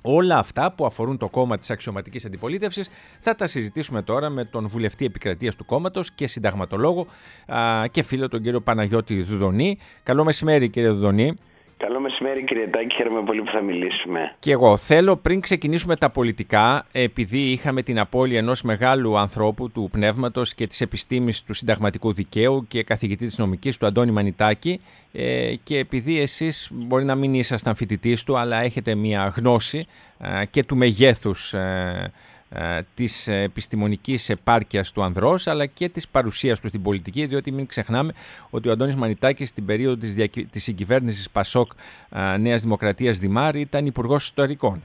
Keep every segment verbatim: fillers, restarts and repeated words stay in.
Όλα αυτά που αφορούν το κόμμα της αξιωματικής αντιπολίτευσης θα τα συζητήσουμε τώρα με τον βουλευτή επικρατείας του κόμματος και συνταγματολόγο α, και φίλο τον κύριο Παναγιώτη Δουδονή. Καλό μεσημέρι, κύριε Δουδονή. Καλό μεσημέρι, κύριε Τάκη, χαίρομαι πολύ που θα μιλήσουμε. Και εγώ θέλω, πριν ξεκινήσουμε τα πολιτικά, επειδή είχαμε την απώλεια ενός μεγάλου ανθρώπου του πνεύματος και της επιστήμης του συνταγματικού δικαίου και καθηγητή της νομικής του Αντώνη Μανιτάκη, ε, και επειδή εσείς μπορεί να μην ήσασταν φοιτητής του, αλλά έχετε μια γνώση ε, και του μεγέθους ε, της επιστημονικής επάρκειας του ανδρός, αλλά και της παρουσίας του στην πολιτική, διότι μην ξεχνάμε ότι ο Αντώνης Μανιτάκης στην περίοδο της, διακυ... της συγκυβέρνησης Πασόκ Νέας Δημοκρατίας Δημάρ ήταν υπουργός ιστορικών.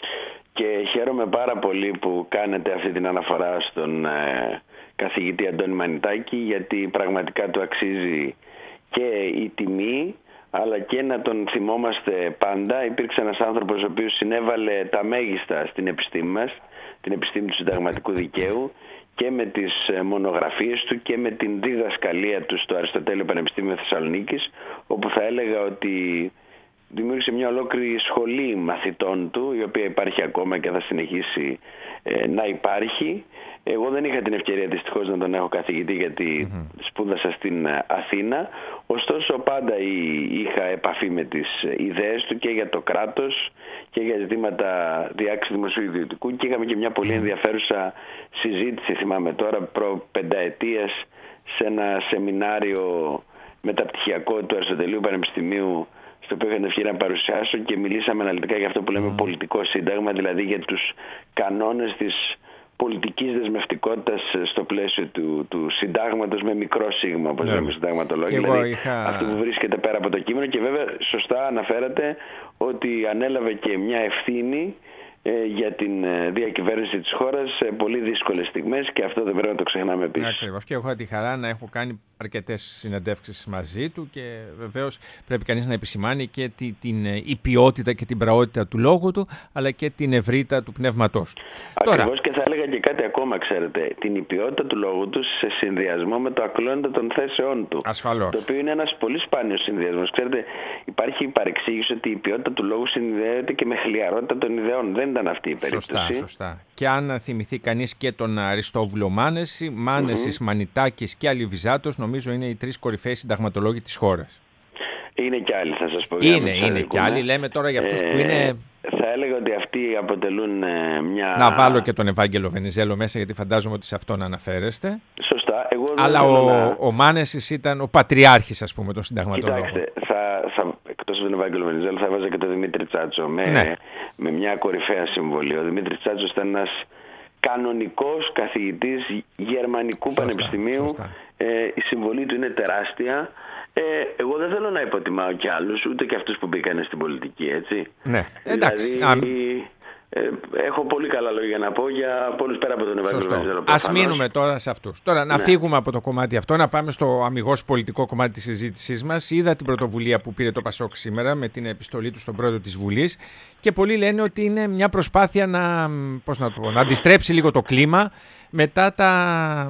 Και χαίρομαι πάρα πολύ που κάνετε αυτή την αναφορά στον ε, καθηγητή Αντώνη Μανιτάκη, γιατί πραγματικά του αξίζει και η τιμή, αλλά και να τον θυμόμαστε πάντα. Υπήρξε ένας άνθρωπος ο οποίος συνέβαλε τα μέγιστα στην επιστήμη μας, την επιστήμη του συνταγματικού δικαίου, και με τις μονογραφίες του και με την διδασκαλία του στο Αριστοτέλειο Πανεπιστήμιο Θεσσαλονίκης, όπου θα έλεγα ότι δημιούργησε μια ολόκληρη σχολή μαθητών του, η οποία υπάρχει ακόμα και θα συνεχίσει ε, να υπάρχει. Εγώ δεν είχα την ευκαιρία δυστυχώς να τον έχω καθηγητή, γιατί mm-hmm. σπούδασα στην Αθήνα. Ωστόσο πάντα είχα επαφή με τις ιδέες του και για το κράτος και για ζητήματα διάξης δημοσίου ιδιωτικού, και είχαμε και μια πολύ ενδιαφέρουσα συζήτηση, θυμάμαι τώρα, προ πενταετίας, σε ένα σεμινάριο μεταπτυχιακό του Αριστοτελείου Πανεπιστημίου, στο οποίο είχα την ευκαιρία να παρουσιάσω, και μιλήσαμε αναλυτικά για αυτό που λέμε mm. πολιτικό σύνταγμα, δηλαδή για τους κανόνες της πολιτικής δεσμευτικότητας στο πλαίσιο του, του συντάγματος με μικρό σίγμα, όπως yeah. λέμε συνταγματολόγοι. Δηλαδή είχα... αυτό που βρίσκεται πέρα από το κείμενο, και βέβαια σωστά αναφέρατε ότι ανέλαβε και μια ευθύνη ε, για την ε, διακυβέρνηση της χώρας σε πολύ δύσκολες στιγμές, και αυτό δεν πρέπει να το ξεχνάμε επίσης. Ακριβώς, και έχω τη χαρά να έχω κάνει αρκετές συνεντεύξεις μαζί του, και βεβαίως πρέπει κανείς να επισημάνει και τη, την η ποιότητα και την πραότητα του λόγου του, αλλά και την ευρύτητα του πνεύματός του. Ακριβώς. Τώρα, και θα έλεγα και κάτι ακόμα, ξέρετε, την ποιότητα του λόγου του σε συνδυασμό με το ακλόνητο των θέσεών του. Ασφαλώς. Το οποίο είναι ένας πολύ σπάνιος συνδυασμός. Ξέρετε, υπάρχει η παρεξήγηση ότι η ποιότητα του λόγου συνδέεται και με χλιαρότητα των ιδεών. Δεν ήταν αυτή η περίπτωση. Σωστά, σωστά. Και αν θυμηθεί κανείς και τον Αριστόβουλο Μάνεση, Μάνεσης, mm-hmm. Μανιτάκης και Αλιβιζάτος, νομίζω είναι οι τρεις κορυφαίοι συνταγματολόγοι της χώρας. Είναι κι άλλοι, θα σας πω. Είναι, είναι κι άλλοι. Λέμε τώρα για αυτούς ε, που είναι... Θα έλεγα ότι αυτοί αποτελούν ε, μια... Να βάλω και τον Ευάγγελο Βενιζέλο μέσα, γιατί φαντάζομαι ότι σε αυτόν αναφέρεστε. Σωστά. Εγώ Αλλά ο, να... ο Μάνεσης ήταν ο πατριάρχης, ας πούμε, των συνταγματολόγων. Κοιτάξτε, θα, θα, εκτός από τον Ευάγγελο Βενιζέλο θα βάζα και τον Δημήτρη Τσάτσο με, ναι. με μια κορυφαία συμβολή. Ο Δημήτρης Τσάτσος ήταν ένας κανονικός καθηγητής γερμανικού σωστά, πανεπιστημίου. Σωστά. Ε, η συμβολή του είναι τεράστια. Ε, εγώ δεν θέλω να υποτιμάω κι άλλους, ούτε και αυτούς που μπήκαν στην πολιτική, έτσι. Ναι, εντάξει. Δηλαδή, ε, έχω πολύ καλά λόγια να πω για πολλούς πέρα από τον Ευάγγελο Βενιζέλο. Ας μείνουμε τώρα σε αυτούς. Τώρα να ναι. φύγουμε από το κομμάτι αυτό, να πάμε στο αμιγώς πολιτικό κομμάτι της συζήτησής μας. Είδα την πρωτοβουλία που πήρε το Πασόκ σήμερα με την επιστολή του στον πρόεδρο της Βουλής, και πολλοί λένε ότι είναι μια προσπάθεια να, πώς να, το πω, να αντιστρέψει λίγο το κλίμα μετά τα...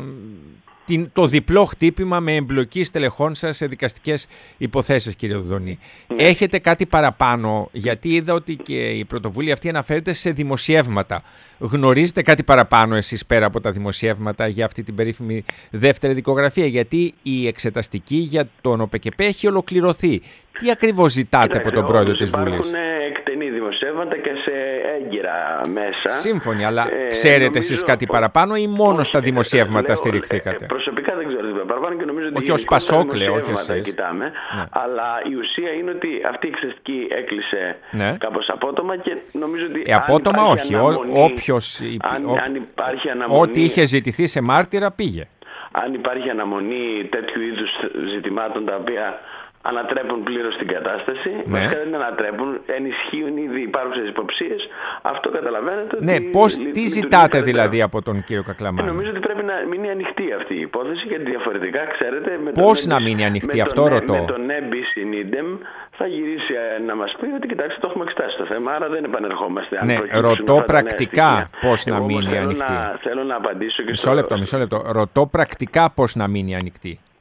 το διπλό χτύπημα με εμπλοκή στελεχών σας σε δικαστικές υποθέσεις, κύριε Δουδονή. Mm. Έχετε κάτι παραπάνω, γιατί είδα ότι και η πρωτοβουλία αυτή αναφέρεται σε δημοσιεύματα. Γνωρίζετε κάτι παραπάνω εσείς πέρα από τα δημοσιεύματα για αυτή την περίφημη δεύτερη δικογραφία? Γιατί η εξεταστική για τον ΟΠΕΚΕΠΕ έχει ολοκληρωθεί. Τι ακριβώς ζητάτε Κοιτάξτε, από τον πρόεδρο της Βουλής? Υπάρχουν εκτενή δημοσιεύματα και σε έγκυρα μέσα. Σύμφωνοι, αλλά ε, ξέρετε νομίζω... εσείς κάτι παραπάνω ή μόνο στα δημοσιεύματα λέω, στηριχθήκατε? Ε, προσωπικά δεν ξέρω τι παραπάνω, και νομίζω ότι όχι ως Πασόκ, λέω, όχι εσείς. Κοιτάμε, ναι. Αλλά η ουσία είναι ότι αυτή η εξεταστική έκλεισε ναι. κάπως απότομα, και νομίζω ότι ε, απότομα αν όχι, αναμονή, όποιος, αν, ό, αν υπάρχει αναμονή, ό,τι είχε ζητηθεί σε μάρτυρα πήγε. Αν υπάρχει αναμονή τέτοιου είδους ζητημάτων τα οποία ανατρέπουν πλήρως την κατάσταση, ναι. βασικά δεν ανατρέπουν, ενισχύουν ήδη υπάρχουσες υποψίες. Αυτό καταλαβαίνετε. Ναι, ότι πώς, λει, τι ζητάτε δηλαδή από τον κύριο Κακλαμάνη? Ε, νομίζω ότι πρέπει να μείνει ανοιχτή αυτή η υπόθεση, γιατί διαφορετικά, ξέρετε... Με πώς τον, να μείνει ανοιχτή, αυτό τον, ρωτώ. Με τον nebis in idem θα γυρίσει να μας πει ότι κοιτάξτε, το έχουμε εξετάσει το θέμα, άρα δεν επανερχόμαστε. Ναι, ρωτώ πρακτικά πώς να μείνει ανοιχτή. Να, θέλω να απαντήσω και μισό στο... λεπτό, μισό λεπτό. Ρωτώ πρακτικά πώς να μείνει ανοιχτή.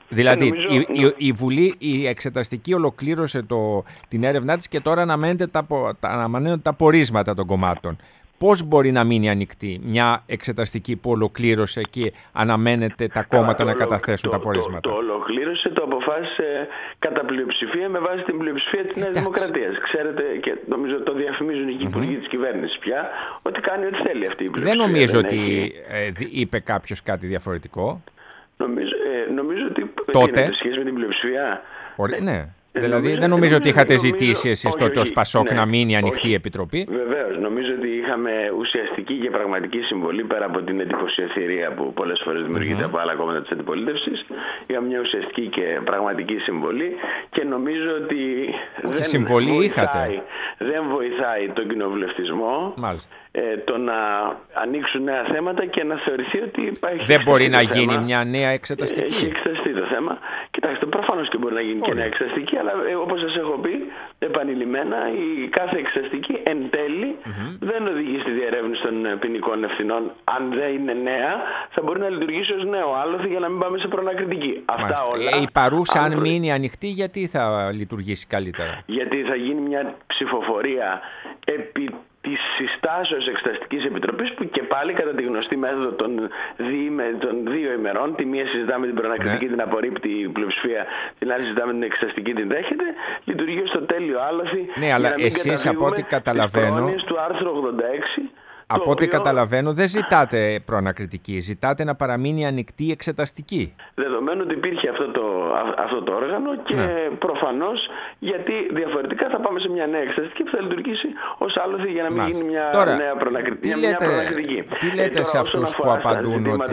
Δηλαδή νομίζω... η, η, η Βουλή, η εξεταστική ολοκλήρωσε το, την έρευνά της και τώρα αναμένεται τα, τα, αναμένονται τα πορίσματα των κομμάτων. Πώς μπορεί να μείνει ανοιχτή μια εξεταστική που ολοκλήρωσε και αναμένεται τα κόμματα να καταθέσουν το, τα πορίσματα? Το, το, το ολοκλήρωσε, το αποφάσισε κατά πλειοψηφία με βάση την πλειοψηφία της Νέας Δημοκρατίας. Ξέρετε, και νομίζω το διαφημίζουν οι υπουργοί mm-hmm. της κυβέρνησης πια, ότι κάνει ό,τι θέλει αυτή η πλειοψηφία. Δεν νομίζω δεν ότι έχει... ε, είπε κάποιος κάτι διαφορετικό. Νομίζω, ε, νομίζω ότι τότε είναι σχέση με την πλειοψηφία. Ορι... Ναι. Ε, δηλαδή νομίζω, δεν νομίζω ότι είχατε νομίζω, ζητήσει εσείς όχι, τότε όχι, ως Πασόκ ναι, να μείνει ανοιχτή όχι. η Επιτροπή. Βεβαίως. Νομίζω ότι είχαμε ουσιαστική και πραγματική συμβολή πέρα από την εντυπωσιαθηρία που πολλές φορές δημιουργείται mm-hmm. από άλλα κόμματα της αντιπολίτευσης. Είχαμε μια ουσιαστική και πραγματική συμβολή και νομίζω ότι όχι, δεν, συμβολή βοηθάει, είχατε. δεν βοηθάει τον κοινοβουλευτισμό ε, το να ανοίξουν νέα θέματα και να θεωρηθεί ότι υπάρχει. Δεν μπορεί να θέμα. γίνει μια νέα εξεταστική. Έχει εξεταστεί το θέμα. Κοιτάξτε, προφανώς και μπορεί να γίνει Ωραία. και νέα εξεταστική, αλλά ε, όπως σας έχω πει επανειλημμένα, η κάθε εξεταστική εν τέλει mm-hmm. δεν οδηγεί στη διερεύνηση των ποινικών ευθυνών. Αν δεν είναι νέα, θα μπορεί να λειτουργήσει ως νέο άλοθη για να μην πάμε σε προανακριτική. Αυτά όλα. Ε, η παρούσα, αν προ... μείνει ανοιχτή, γιατί θα λειτουργήσει καλύτερα? Γιατί θα γίνει μια ψηφοφορία επί της συστάσεως Εξεταστικής Επιτροπής που και πάλι κατά τη γνωστή μέθοδο των, δι, των δύο ημερών, τη μία συζητάμε την προανακριτική, ναι. την απορρίπτει η πλειοψηφία, την άλλη συζητάμε την εξεταστική, την δέχεται, λειτουργεί ως το τέλειο άλοθη. Ναι, αλλά εσείς από ό,τι καταλαβαίνω, του άρθρου ογδόντα έξι, από ό,τι οποίο... καταλαβαίνω δεν ζητάτε προανακριτική, ζητάτε να παραμείνει ανοιχτή εξεταστική. Δεδομένου ότι υπήρχε αυτό το, αυτό το όργανο και ναι. προφανώς γιατί διαφορετικά θα πάμε σε μια νέα εξεταστική που θα λειτουργήσει ως άλοθη για να μην Μάλιστα. γίνει μια τώρα, νέα προανακριτική. Τι λέτε, τι λέτε ε, σε αυτούς που απαντούν ότι...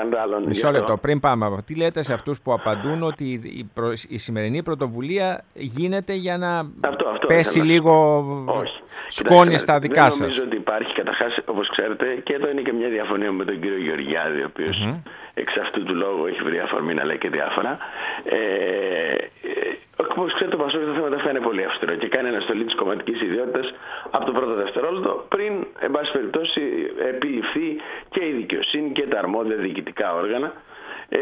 Μισό λεπτό, πριν πάμε, τι λέτε σε αυτούς που απαντούν ότι η, προ... η σημερινή πρωτοβουλία γίνεται για να αυτό, αυτό πέσει ήθελα. λίγο Όχι. σκόνη Κοιτάξτε, στα δικά σας? Δεν νομίζω ότι υπάρχει καταρχάς, όπως ξέρετε, και εδώ είναι και μια διαφωνία με τον κύριο Γεωργιάδη, ο οποίος mm-hmm. εξ αυτού του λόγου έχει βρει αφορμή να λέει και διάφορα. Ε, όπως ξέρετε, το Πασόκ στα θέματα αυτά είναι πολύ αυστηρό και κάνει αναστολή της κομματικής ιδιότητας από το πρώτο δευτερόλεπτο πριν, εν πάση περιπτώσει, επιληφθεί και η δικαιοσύνη και τα αρμόδια διοικητικά όργανα. Ε,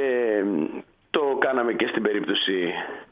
το κάναμε και στην περίπτωση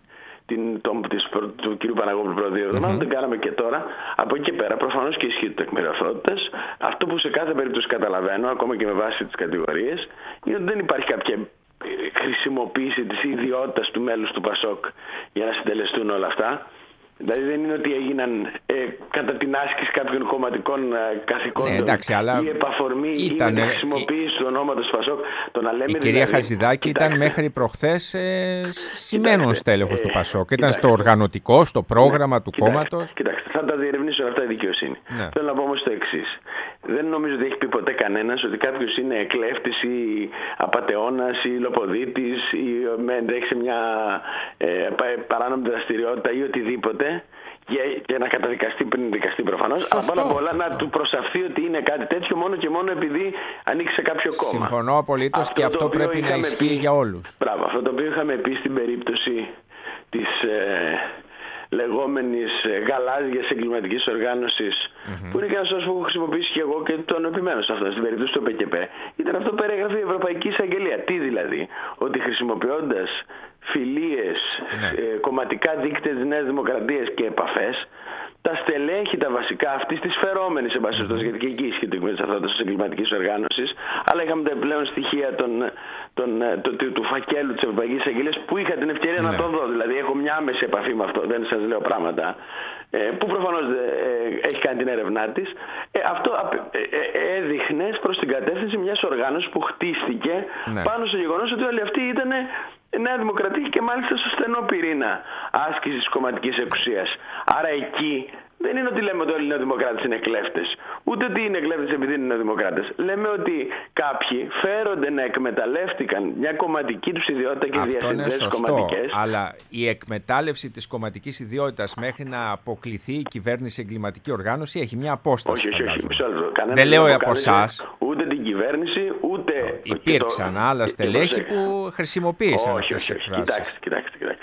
Την, το, της, του κ. Παναγόπουλου πρώτα δύο εβδομάδων, mm-hmm. το κάναμε και τώρα. Από εκεί και πέρα, προφανώς και ισχύει το τεκμηριωθότητας. Αυτό που σε κάθε περίπτωση καταλαβαίνω, ακόμα και με βάση τις κατηγορίες, είναι ότι δεν υπάρχει κάποια χρησιμοποίηση της ιδιότητας του μέλους του Πασόκ για να συντελεστούν όλα αυτά. Δηλαδή δεν είναι ότι έγιναν ε, κατά την άσκηση κάποιων κομματικών ε, καθηκόντων, ναι, εντάξει, αλλά ή επαφορμή ήταν, ή με χρησιμοποίηση ε, του ονόματος Πασόκ. Το να λέμε η δηλαδή, κυρία Χατζηδάκη ήταν μέχρι προχθές ε, σημαίνον στέλεχος ε, του Πασόκ. Ήταν κοιτάξτε, στο οργανωτικό, στο πρόγραμμα ναι, του κοιτάξτε, κόμματος. Κοιτάξτε, θα τα διερευνήσω αυτά η δικαιοσύνη. Ναι. Θέλω να πω όμως το εξής. Δεν νομίζω ότι έχει πει ποτέ κανένας ότι κάποιος είναι εκλέφτης ή απατεώνας ή λοποδίτης ή έχει σε μια ε, παράνομη δραστηριότητα ή οτιδήποτε και, και να καταδικαστεί πριν δικαστεί προφανώς. Αλλά πάνω απ' όλα να του προσαφθεί ότι είναι κάτι τέτοιο μόνο και μόνο επειδή ανήκει σε κάποιο κόμμα. Συμφωνώ απολύτως αυτό και αυτό πρέπει να ισχύει πει, για όλους. Μπράβο, αυτό το οποίο είχαμε πει στην περίπτωση της... Ε, λεγόμενης γαλάζιας εγκληματικής οργάνωσης mm-hmm. που είναι και ένας όρος που έχω χρησιμοποιήσει και εγώ και τον επιμένω σε αυτό στην περίπτωση του ΠΚΠ, ήταν αυτό που περιγράφει η Ευρωπαϊκή Εισαγγελία. Τι δηλαδή? Ότι χρησιμοποιώντας φιλίες, mm-hmm. ε, κομματικά δίκτυα της Νέας Δημοκρατίας και επαφές, τα στελέχη τα βασικά αυτής της φερόμενης εμπασχευτός, mm-hmm. γιατί και εκεί ισχύει το κείμενο της αυτότητας της εγκληματικής οργάνωσης, αλλά είχαμε τα επιπλέον στοιχεία των, των, το, του, του φακέλου της Ευρωπαϊκής Εισαγγελίας που είχα την ευκαιρία mm-hmm. να το δω. Δηλαδή έχω μια άμεση επαφή με αυτό, δεν σας λέω πράγματα, ε, που προφανώς ε, έχει κάνει την έρευνά της. Ε, αυτό ε, ε, έδειχνε προς την κατεύθυνση μιας οργάνωσης που χτίστηκε mm-hmm. πάνω στο γεγονός ότι όλοι αυτοί ήταν Νέα Δημοκρατία και μάλιστα στο στενό πυρήνα άσκησης της κομματικής εξουσίας. Άρα εκεί δεν είναι ότι λέμε ότι όλοι οι νεοδημοκράτες είναι κλέφτες, ούτε ότι είναι κλέφτες επειδή είναι νεοδημοκράτες. Λέμε ότι κάποιοι φέρονται να εκμεταλλεύτηκαν μια κομματική τους ιδιότητα και διασυνδέσεις κομματικές. Αλλά η εκμετάλλευση της κομματικής ιδιότητας μέχρι να αποκληθεί η κυβέρνηση εγκληματική οργάνωση έχει μια απόσταση. Όχι, όχι, όχι. Δεν λέω από εσάς. Ούτε την κυβέρνηση, ούτε. Υπήρξαν το... άλλα στελέχη που χρησιμοποίησαν όχι, αυτές τις εκφράσεις. Κοιτάξτε, κοιτάξτε, κοιτάξτε.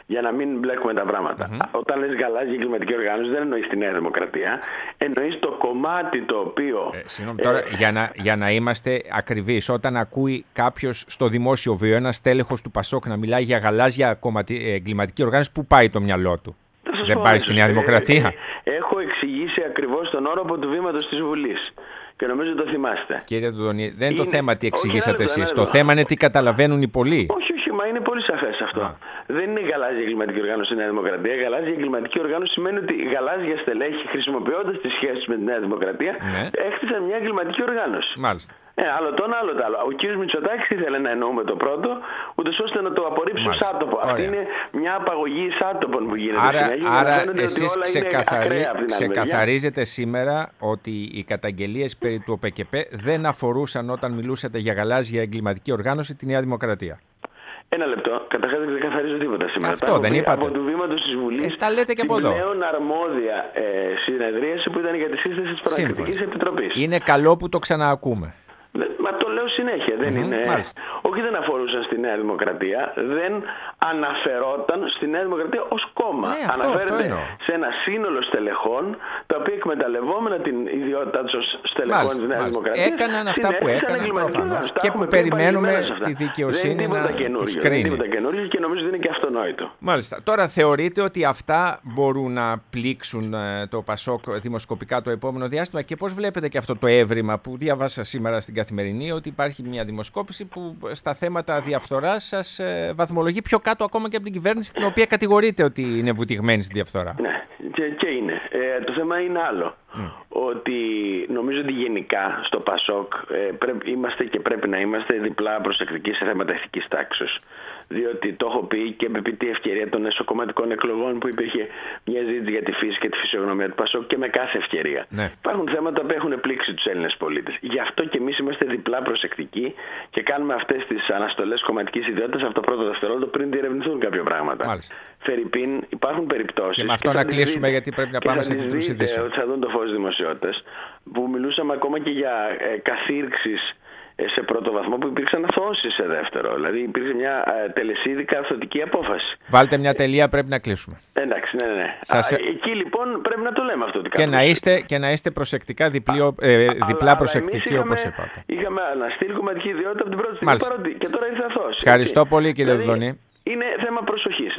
Για να μην μπλέκουμε τα πράγματα. Mm-hmm. Όταν λες γαλάζια εγκληματική οργάνωση, δεν εννοείς τη Νέα Δημοκρατία. Εννοείς το κομμάτι το οποίο. Ε, συγγνώμη, τώρα, ε, για, να, για να είμαστε ακριβείς, όταν ακούει κάποιος στο δημόσιο βίο, ένας τέλεχος του Πασόκ, να μιλάει για γαλάζια κομματι... εγκληματική οργάνωση, πού πάει το μυαλό του? Δεν πάει ίσως στη Νέα Δημοκρατία. Ε, ε, έχω εξηγήσει ακριβώς τον όρο από του βήματος της Βουλής. Και νομίζω το θυμάστε. Κύριε Τουδονή, δεν είναι το θέμα τι εξηγήσατε εσείς. Το θέμα είναι τι καταλαβαίνουν οι πολλοί. Όχι, όχι, μα είναι πολύ σαφές αυτό. Α. Δεν είναι γαλάζια εγκληματική οργάνωση η Νέα Δημοκρατία. Γαλάζια εγκληματική οργάνωση σημαίνει ότι γαλάζια στελέχη, χρησιμοποιώντας τις σχέσεις με τη Νέα Δημοκρατία, ναι, έχτισαν μια εγκληματική οργάνωση. Μάλιστα. Ε, άλλο το ένα, άλλο το άλλο. Ο κύριος Μητσοτάκης ήθελε να εννοούμε το πρώτο, ούτως ώστε να το απορρίψει ως άτομο. Αυτή είναι μια απαγωγή άτομων που γίνεται. Άρα, συνέχεια, άρα εσείς ξεκαθαρί, ξεκαθαρίζετε σήμερα ότι οι καταγγελίες περί του ΟΠΕΚΕΠΕ δεν αφορούσαν, όταν μιλούσατε για γαλάζια εγκληματική οργάνωση, τη Νέα Δημοκρατία. Ένα λεπτό. Καταρχάς δεν ξεκαθαρίζω τίποτα σήμερα. Αυτό δεν είπατε. Από του βήματος της Βουλής, ε, τα λέτε και από εδώ. Πλέον αρμόδια ε, συνεδρίαση που ήταν για τη σύσταση της Παρακτικής Επιτροπής. Είναι καλό που το ξαναακούμε. Μα το λέω συνέχεια, δεν mm-hmm, είναι. Μάλιστα. Όχι, δεν αφορούσαν στη Νέα Δημοκρατία, δεν αναφερόταν στη Νέα Δημοκρατία ως κόμμα. Ναι, αυτό, αναφέρεται αυτό σε ένα σύνολο στελεχών, τα οποία εκμεταλλευόμενα την ιδιότητά τους ως στελεχών της Νέας Δημοκρατίας, έκαναν αυτά που έκαναν προφανώς και που περιμένουμε τη δικαιοσύνη να τους κρίνει. Δεν είναι τίποτα καινούργιο και νομίζω ότι είναι και αυτονόητο. Μάλιστα. Τώρα θεωρείτε ότι αυτά μπορούν να πλήξουν το Πασόκ δημοσκοπικά το επόμενο διάστημα, και πώς βλέπετε και αυτό το έβριμα που διαβάσα σήμερα στην Καθημερινή, ότι υπάρχει μια δημοσκόπηση που στα θέματα διαφθοράς σας βαθμολογεί πιο κάτω ακόμα και από την κυβέρνηση, την οποία κατηγορείτε ότι είναι βουτυγμένη στη διαφθορά. Ναι, και, και είναι. Ε, το θέμα είναι άλλο. Mm. Ότι νομίζω ότι γενικά στο Πασόκ ε, πρέπει, είμαστε και πρέπει να είμαστε διπλά προσεκτικοί σε θέματα ηθικής τάξης. Διότι το έχω πει και επί τη ευκαιρία των εσωκομματικών εκλογών που υπήρχε μια ζήτηση για τη φύση και τη φυσιογνωμία του Πασόκ, και με κάθε ευκαιρία. Ναι. Υπάρχουν θέματα που έχουν πλήξει τους Έλληνες πολίτες. Γι' αυτό και εμείς είμαστε διπλά προσεκτικοί και κάνουμε αυτές τις αναστολές κομματικής ιδιότητας από το πρώτο δευτερόλεπτο πριν διερευνηθούν κάποια πράγματα. Μάλιστα. Φερρυπίν, υπάρχουν περιπτώσεις. Και με αυτό και να κλείσουμε, δείτε, γιατί πρέπει να πάμε σε τίτλους ειδήσεων. Ότι θα δουν το φως δημοσιότητας, που μιλούσαμε ακόμα και για ε, καθήρξεις σε πρώτο βαθμό, που υπήρξαν αθωώσεις σε δεύτερο. Δηλαδή υπήρξε μια ε, τελεσίδικα αθωτική απόφαση. Βάλτε μια τελεία, πρέπει να κλείσουμε. Εντάξει, ναι, ναι. Σας... Α, εκεί λοιπόν πρέπει να το λέμε αυτό. Ότι και, να είστε, και να είστε προσεκτικά, διπλή, ε, διπλά προσεκτικοί, όπως είπατε. Είχαμε αναστείλει κομματική ιδιότητα από την πρώτη στιγμή, παρότι και τώρα ήρθε αθώωση. Ευχαριστώ πολύ, κύριε δηλαδή, Δουδονή. Είναι θέμα προσοχής.